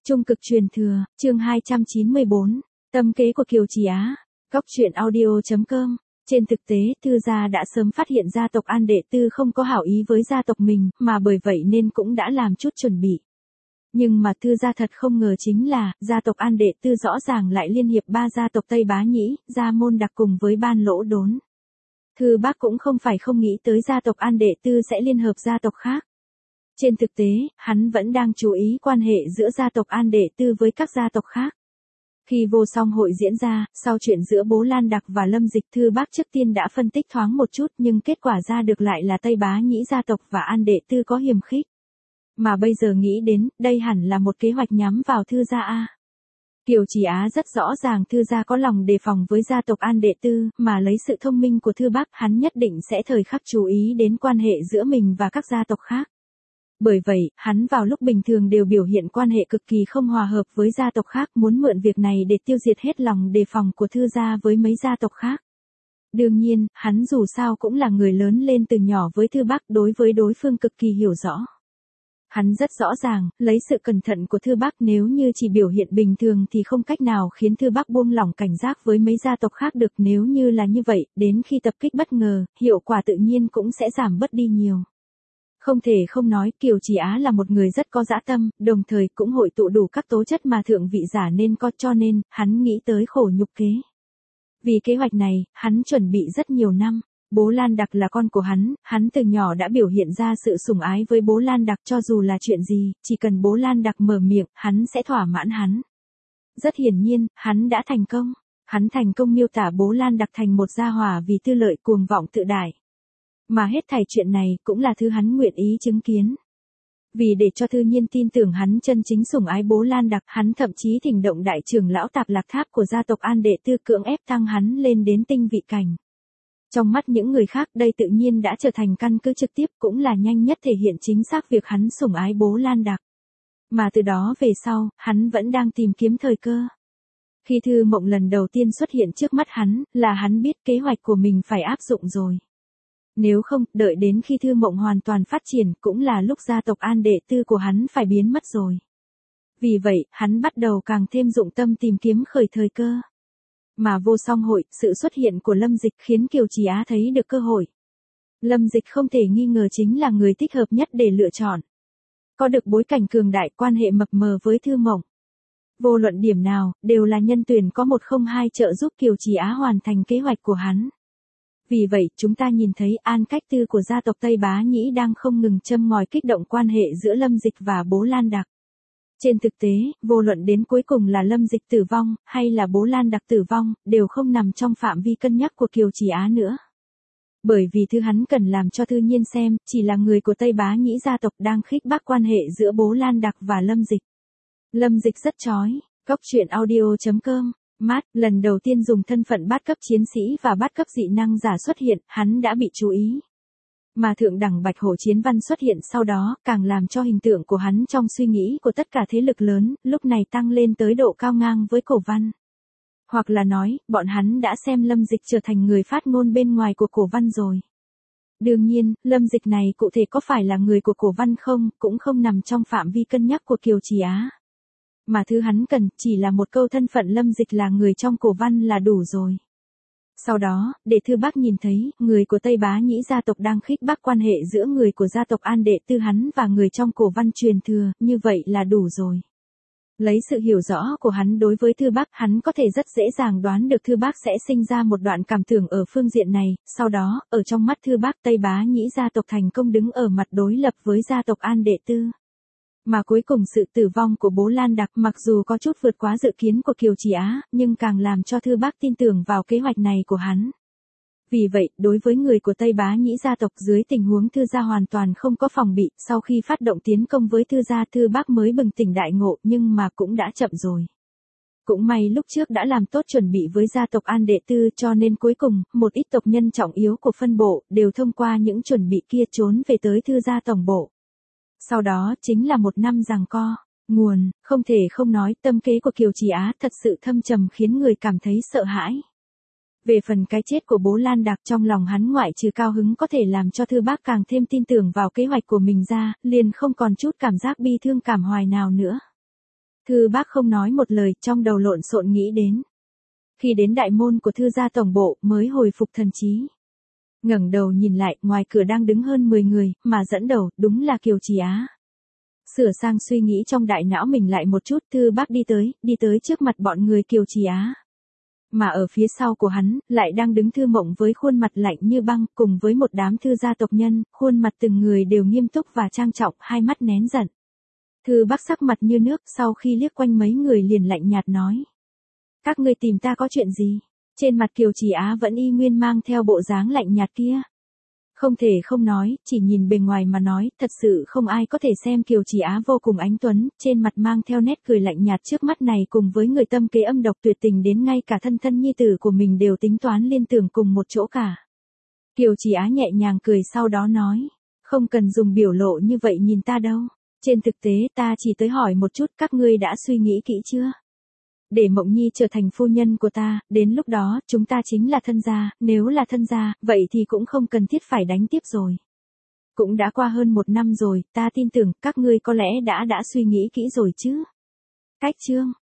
Trung cực truyền thừa, chương 294, tâm kế của Kiều Trì Á, góc truyện audio.com. Trên thực tế, Thư gia đã sớm phát hiện gia tộc An Đệ Tư không có hảo ý với gia tộc mình, mà bởi vậy nên cũng đã làm chút chuẩn bị. Nhưng mà Thư gia thật không ngờ chính là, gia tộc An Đệ Tư rõ ràng lại liên hiệp ba gia tộc Tây Bá Nhĩ, Gia Môn Đặc cùng với Ban Lỗ Đốn. Thư bác cũng không phải không nghĩ tới gia tộc An Đệ Tư sẽ liên hợp gia tộc khác. Trên thực tế, hắn vẫn đang chú ý quan hệ giữa gia tộc An Đệ Tư với các gia tộc khác. Khi vô song hội diễn ra, sau chuyện giữa Bố Lan Đặc và Lâm Dịch, Thư bác trước tiên đã phân tích thoáng một chút, nhưng kết quả ra được lại là Tây Bá Nhĩ gia tộc và An Đệ Tư có hiềm khích. Mà bây giờ nghĩ đến, đây hẳn là một kế hoạch nhắm vào Thư gia a. Kiều Trì Á rất rõ ràng Thư gia có lòng đề phòng với gia tộc An Đệ Tư, mà lấy sự thông minh của Thư bác, hắn nhất định sẽ thời khắc chú ý đến quan hệ giữa mình và các gia tộc khác. Bởi vậy, hắn vào lúc bình thường đều biểu hiện quan hệ cực kỳ không hòa hợp với gia tộc khác, muốn mượn việc này để tiêu diệt hết lòng đề phòng của Thư gia với mấy gia tộc khác. Đương nhiên, hắn dù sao cũng là người lớn lên từ nhỏ với Thư bác, đối với đối phương cực kỳ hiểu rõ. Hắn rất rõ ràng, lấy sự cẩn thận của Thư bác, nếu như chỉ biểu hiện bình thường thì không cách nào khiến Thư bác buông lỏng cảnh giác với mấy gia tộc khác được, nếu như là như vậy, đến khi tập kích bất ngờ, hiệu quả tự nhiên cũng sẽ giảm bớt đi nhiều. Không thể không nói, Kiều Trì Á là một người rất có dã tâm, đồng thời cũng hội tụ đủ các tố chất mà thượng vị giả nên có, cho nên, hắn nghĩ tới khổ nhục kế. Vì kế hoạch này, hắn chuẩn bị rất nhiều năm. Bố Lan Đặc là con của hắn từ nhỏ đã biểu hiện ra sự sủng ái với Bố Lan Đặc, cho dù là chuyện gì, chỉ cần Bố Lan Đặc mở miệng, hắn sẽ thỏa mãn hắn. Rất hiển nhiên, hắn đã thành công. Hắn thành công miêu tả Bố Lan Đặc thành một gia hỏa vì tư lợi cuồng vọng tự đại. Mà hết thảy chuyện này cũng là thứ hắn nguyện ý chứng kiến. Vì để cho Thư Nhiên tin tưởng hắn chân chính sủng ái Bố Lan Đặc, hắn thậm chí thỉnh động đại trưởng lão Tạp Lạc Tháp của gia tộc An Đệ Tư cưỡng ép thăng hắn lên đến tinh vị cảnh. Trong mắt những người khác, đây tự nhiên đã trở thành căn cứ trực tiếp, cũng là nhanh nhất thể hiện chính xác việc hắn sủng ái Bố Lan Đặc. Mà từ đó về sau, hắn vẫn đang tìm kiếm thời cơ. Khi Thư Mộng lần đầu tiên xuất hiện trước mắt hắn, là hắn biết kế hoạch của mình phải áp dụng rồi. Nếu không, đợi đến khi Thư Mộng hoàn toàn phát triển, cũng là lúc gia tộc An Đệ Tư của hắn phải biến mất rồi. Vì vậy, hắn bắt đầu càng thêm dụng tâm tìm kiếm khởi thời cơ. Mà vô song hội, sự xuất hiện của Lâm Dịch khiến Kiều Trì Á thấy được cơ hội. Lâm Dịch không thể nghi ngờ chính là người thích hợp nhất để lựa chọn. Có được bối cảnh cường đại, quan hệ mập mờ với Thư Mộng. Vô luận điểm nào, đều là nhân tuyển có 102 trợ giúp Kiều Trì Á hoàn thành kế hoạch của hắn. Vì vậy, chúng ta nhìn thấy An Cách Tư của gia tộc Tây Bá Nhĩ đang không ngừng châm ngòi kích động quan hệ giữa Lâm Dịch và Bố Lan Đặc. Trên thực tế, vô luận đến cuối cùng là Lâm Dịch tử vong, hay là Bố Lan Đặc tử vong, đều không nằm trong phạm vi cân nhắc của Kiều Trì Á nữa. Bởi vì thứ hắn cần làm cho Thư Nhiên xem, chỉ là người của Tây Bá Nhĩ gia tộc đang khích bác quan hệ giữa Bố Lan Đặc và Lâm Dịch. Lâm Dịch rất chói, góc truyện audio.com. Mát, lần đầu tiên dùng thân phận bát cấp chiến sĩ và bát cấp dị năng giả xuất hiện, hắn đã bị chú ý. Mà thượng đẳng Bạch Hổ Chiến Văn xuất hiện sau đó, càng làm cho hình tượng của hắn trong suy nghĩ của tất cả thế lực lớn, lúc này tăng lên tới độ cao ngang với Cổ Văn. Hoặc là nói, bọn hắn đã xem Lâm Dịch trở thành người phát ngôn bên ngoài của Cổ Văn rồi. Đương nhiên, Lâm Dịch này cụ thể có phải là người của Cổ Văn không, cũng không nằm trong phạm vi cân nhắc của Kiều Trì Á. Mà thứ hắn cần, chỉ là một câu thân phận Lâm Dịch là người trong Cổ Văn là đủ rồi. Sau đó, để Thư bác nhìn thấy, người của Tây Bá Nhĩ gia tộc đang khích bác quan hệ giữa người của gia tộc An Đệ Tư hắn và người trong Cổ Văn truyền thừa, như vậy là đủ rồi. Lấy sự hiểu rõ của hắn đối với Thư bác, hắn có thể rất dễ dàng đoán được Thư bác sẽ sinh ra một đoạn cảm tưởng ở phương diện này, sau đó, ở trong mắt Thư bác, Tây Bá Nhĩ gia tộc thành công đứng ở mặt đối lập với gia tộc An Đệ Tư. Mà cuối cùng sự tử vong của Bố Lan Đặc mặc dù có chút vượt quá dự kiến của Kiều Trì Á, nhưng càng làm cho Thư bác tin tưởng vào kế hoạch này của hắn. Vì vậy, đối với người của Tây Bá Nhĩ gia tộc dưới tình huống Thư gia hoàn toàn không có phòng bị, sau khi phát động tiến công với Thư gia, Thư bác mới bừng tỉnh đại ngộ, nhưng mà cũng đã chậm rồi. Cũng may lúc trước đã làm tốt chuẩn bị với gia tộc An Đệ Tư, cho nên cuối cùng, một ít tộc nhân trọng yếu của phân bộ, đều thông qua những chuẩn bị kia trốn về tới Thư gia tổng bộ. Sau đó chính là một năm giằng co. Nguồn, không thể không nói, tâm kế của Kiều Trì Á thật sự thâm trầm khiến người cảm thấy sợ hãi. Về phần cái chết của Bố Lan Đặc, trong lòng hắn ngoại trừ cao hứng có thể làm cho Thư bác càng thêm tin tưởng vào kế hoạch của mình ra, liền không còn chút cảm giác bi thương cảm hoài nào nữa. Thư Bác không nói một lời, trong đầu lộn xộn nghĩ đến. Khi đến đại môn của Thư gia tổng bộ, mới hồi phục thần trí. Ngẩng đầu nhìn lại, ngoài cửa đang đứng hơn 10 người, mà dẫn đầu, đúng là Kiều Trì Á. Sửa sang suy nghĩ trong đại não mình lại một chút, Thư Bác đi tới trước mặt bọn người Kiều Trì Á. Mà ở phía sau của hắn, lại đang đứng Thư Mộng với khuôn mặt lạnh như băng, cùng với một đám Thư gia tộc nhân, khuôn mặt từng người đều nghiêm túc và trang trọng, hai mắt nén giận. Thư Bác sắc mặt như nước, sau khi liếc quanh mấy người liền lạnh nhạt nói. Các ngươi tìm ta có chuyện gì? Trên mặt Kiều Trì Á vẫn y nguyên mang theo bộ dáng lạnh nhạt kia. Không thể không nói, chỉ nhìn bề ngoài mà nói, thật sự không ai có thể xem Kiều Trì Á vô cùng ánh tuấn, trên mặt mang theo nét cười lạnh nhạt trước mắt này cùng với người tâm kế âm độc tuyệt tình đến ngay cả thân thân nhi tử của mình đều tính toán liên tưởng cùng một chỗ cả. Kiều Trì Á nhẹ nhàng cười sau đó nói, không cần dùng biểu lộ như vậy nhìn ta đâu. Trên thực tế ta chỉ tới hỏi một chút các ngươi đã suy nghĩ kỹ chưa? Để Mộng Nhi trở thành phu nhân của ta, đến lúc đó, chúng ta chính là thân gia, nếu là thân gia, vậy thì cũng không cần thiết phải đánh tiếp rồi. Cũng đã qua hơn 1 năm rồi, ta tin tưởng, các ngươi có lẽ đã suy nghĩ kỹ rồi chứ. Cách chương.